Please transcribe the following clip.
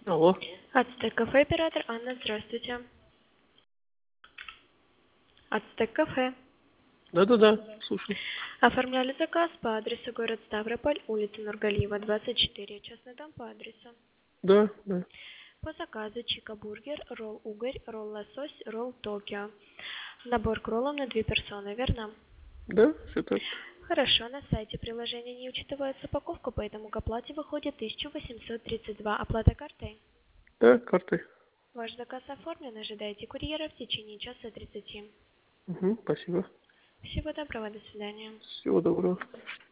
Алло. Ацтек кафе, оператор Анна, здравствуйте. Ацтек кафе. Да-да-да, слушаю. Оформляли заказ по адресу город Ставрополь, улица Нургалиева, 24, частный дом по адресу. Да, да. По заказу чика-бургер, ролл угорь, ролл лосось, ролл Токио. Набор к роллам на 2 персоны, верно? Да, все так. Хорошо, на сайте приложения не учитывается упаковка, поэтому к оплате выходит 1832. Оплата картой. Да, картой. Ваш заказ оформлен, ожидайте курьера в течение часа 30. Угу, спасибо. Всего доброго, до свидания. Всего доброго.